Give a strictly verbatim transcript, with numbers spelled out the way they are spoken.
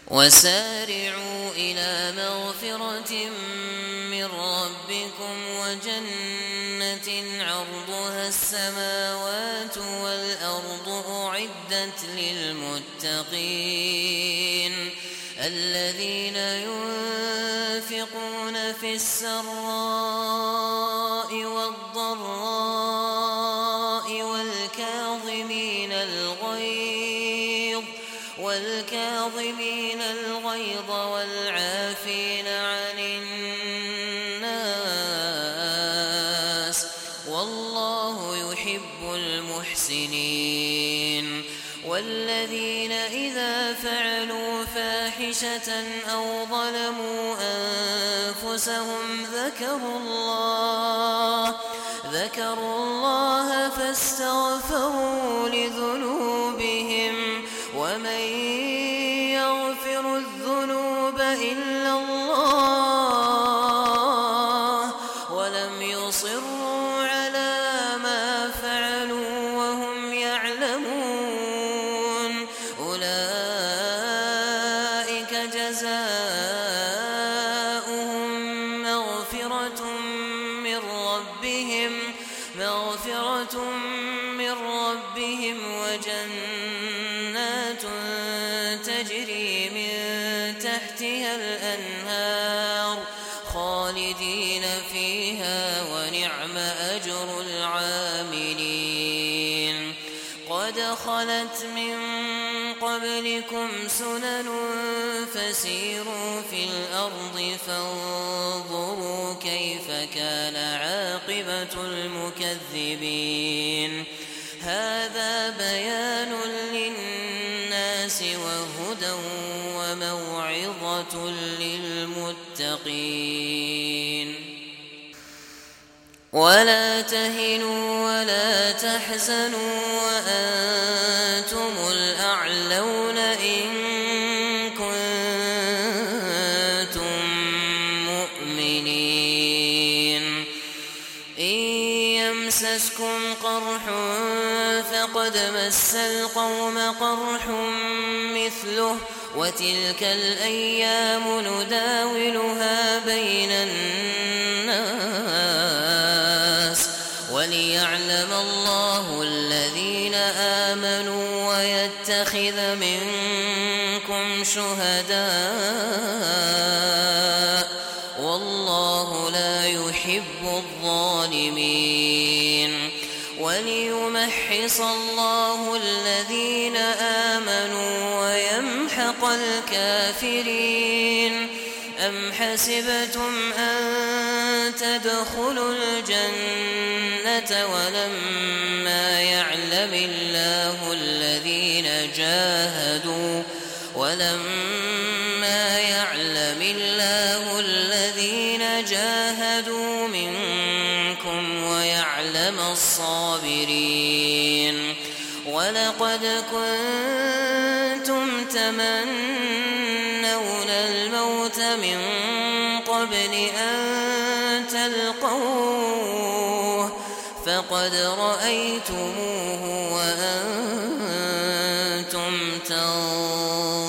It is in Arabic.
وسارعوا إلى مغفرة من ربكم وجنة عرضها السماوات والأرض أعدت للمتقين الذين ينفقون في السراء والضراء والكاظمين الغيظ والكاظمين الغيظ والعافين عن الناس والله يحب المحسنين والذين إذا فعلوا فاحشة أو ظلموا أنفسهم ذكروا الله ذكروا الله فاستغفروا لذنوبهم ومن يغفر الذنوب إلا الله ولم يصروا على ما فعلوا وهم يعلمون أولئك جزاؤهم مغفرة من ربهم مغفرة من ربهم وجنات تجري من تحتها الأنهار خالدين فيها ونعم أجر العاملين قد خلت من قبلكم سنن فسيروا في الأرض فانظروا كيف كان عاقبة المكذبين هذا بيان للناس وهدى وموعظة للمتقين ولا تهنوا ولا تحزنوا وأنتم الأعلون إن كنتم مؤمنين إن يمسسكم قرح فقد مس القوم قرح مثله وتلك الأيام نداولها بين الناس وليعلم الله الذين آمنوا ويتخذ منكم شهداء والله لا يحب الظالمين وليمحص الله الذين آمنوا ويمحق الكافرين أم حسبتم أن تدخلوا الجنة ولما يعلم الله الذين جاهدوا ولما يعلم الله الذين جاهدوا منكم ويعلم الصابرين ولقد كنتم تمنون الموت من قبل أن تلقوه فقد رأيتموه وأنتم تنظرون